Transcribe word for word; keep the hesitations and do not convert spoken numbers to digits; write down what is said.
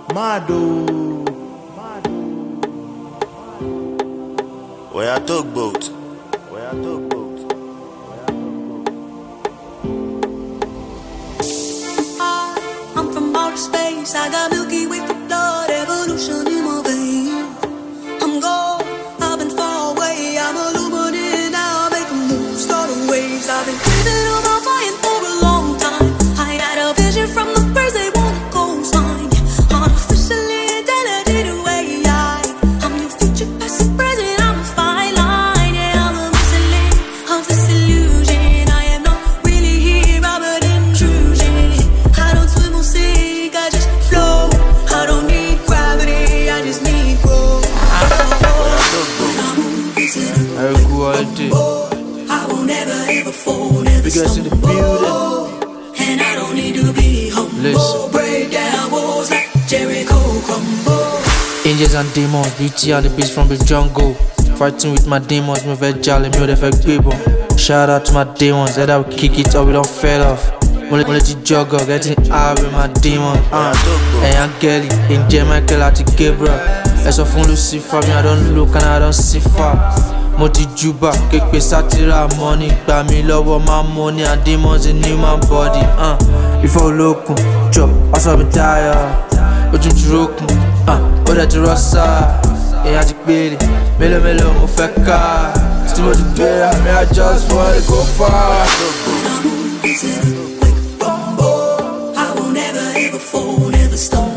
Mado. Where I talk boat. Where I talk boat. I'm from outer space. I got Milky Way for blood, evolution in my veins. I'm gold, I've been far away. I'm illuminated now, I make a move, start a waves. I've been craving on my mind for a long time. I had a vision from the birds, they want a coastline. Artificially intelligent way, I I'm your future, past, and present. I'm a fine line, yeah, I'm a missing link of this illusion. I am not really here, I'm an intrusion. I don't swim or sink, I just flow. I don't need gravity, I just need growth. I go all day. I will never ever fall, never Biggest in the building. and I don't need to be humble. Listen. Break down walls like Jericho crumble. Angels and demons, beauty and the beast from the jungle. Fighting with my demons, me very jolly, me the fake people. Shout out to my demons, that I will kick it or we don't fail off. Only only to juggle, getting high with my demons. Uh, hey, Angeli, Angel Michael, I take Gabriel. As of Lucifer, me I don't look and I don't see far. Moti Juba, kekpe satira money. Gba mi lọ́wọ́ my money and demons in human body. Uh, before lókun, chop, aṣọ mi tire. Ojú ti rókun, uh, ó dẹ̀ ti rọ́ṣà. Èèyàn ti péré, mélòó mélòó mo fẹ́ ká. Tí mo ti péré, àmì I just wanna go far. I will never ever fall, never stumble.